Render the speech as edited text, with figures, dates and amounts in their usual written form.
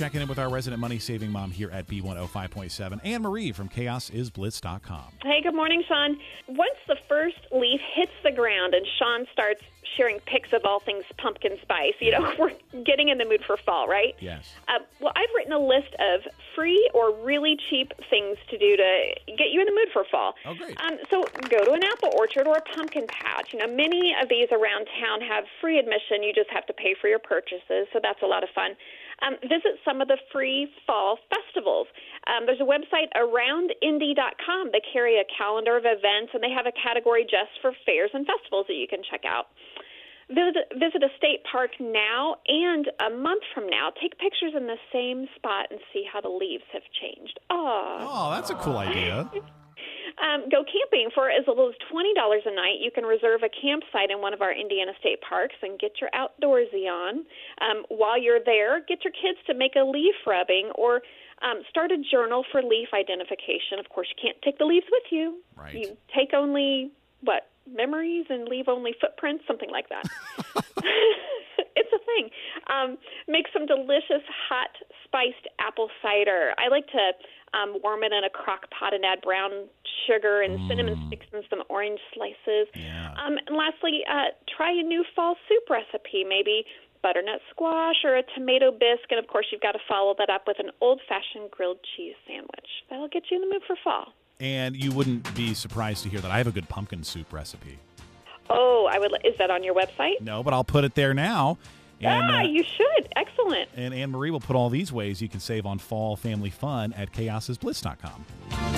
checking in with our resident money-saving mom here at B105.7, Anne Marie from ChaosIsBlitz.com. Hey, good morning, Sean. Once the first leaf hits the ground and Sean starts sharing pics of all things pumpkin spice, we're getting in the mood for fall, right? Yes. Well, I've written a list of free or really cheap things to do to get you in the mood for fall. Oh, great. So go to an apple orchard or a pumpkin patch. Many of these around town have free admission. You just have to pay for your purchases, so that's a lot of fun. Visit some of the free fall festivals. There's a website, AroundIndy.com. They carry a calendar of events, and they have a category just for fairs and festivals that you can check out. Visit a state park now and a month from now. Take pictures in the same spot and see how the leaves have changed. Oh, that's a cool idea. Go camping for as little as $20 a night. You can reserve a campsite in one of our Indiana state parks and get your outdoorsy on. While you're there, get your kids to make a leaf rubbing or start a journal for leaf identification. Of course, you can't take the leaves with you. Right. You take only, memories and leave only footprints, something like that. It's a thing. Make some delicious hot spiced apple cider. I like to warm it in a crock pot and add brown sugar and cinnamon sticks and some orange slices. Yeah. And lastly, try a new fall soup recipe, maybe butternut squash or a tomato bisque. And, of course, you've got to follow that up with an old-fashioned grilled cheese sandwich. That'll get you in the mood for fall. And you wouldn't be surprised to hear that I have a good pumpkin soup recipe. Oh, is that on your website? No, but I'll put it there now. And, you should. Excellent. And Anne Marie will put all these ways you can save on fall family fun at ChaosIsBlitz.com.